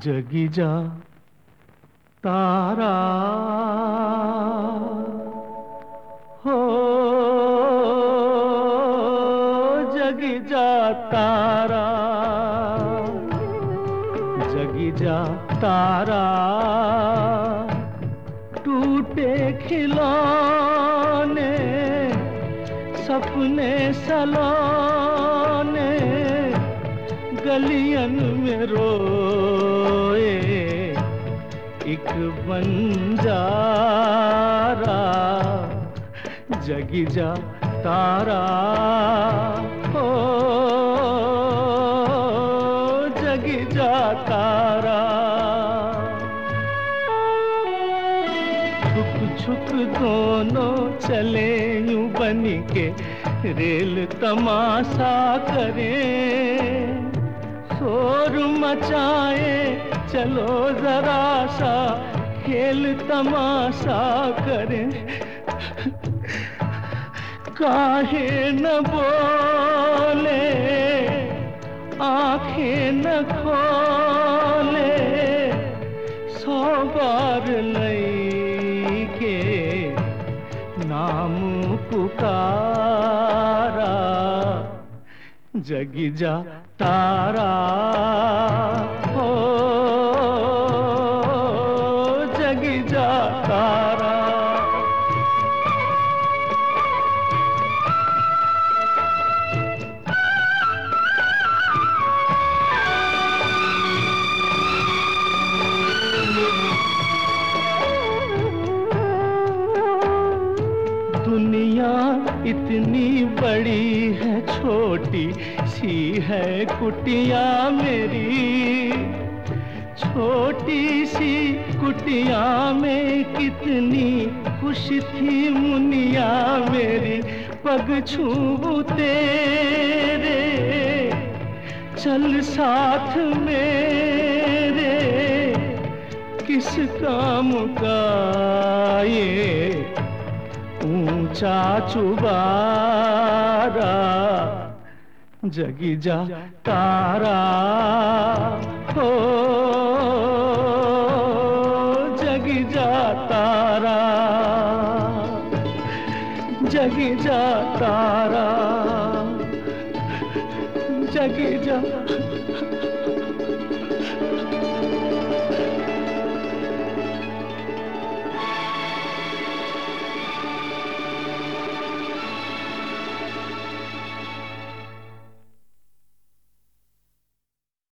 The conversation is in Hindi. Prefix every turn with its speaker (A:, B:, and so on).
A: जगी जा तारा हो, जगी जा तारा, जगी जा तारा। टूटे खिलौने सपने सलोने गलियन में रोए एक बंजारा। जगी जा तारा हो, जगी जा तारा। छुक छुक दोनों चले यूं बनी के रेल तमाशा करें, शोर मचाए चलो जरा सा खेल तमाशा करें। काहे न बोले आंखें न खोले, 100 बार लई के नाम पुकारा। जगी जा तारा हो, जगी जा तारा। दुनिया इतनी बड़ी है, छोटी सी है कुटिया मेरी। छोटी सी कुटिया में कितनी खुश थी मुनिया मेरी। पग छूबू तेरे चल साथ मेरे, किस काम का ये ऊंचा चुबारा। जगी जा तारा हो, जगी जा तारा, जगी जा तारा, जगी जा।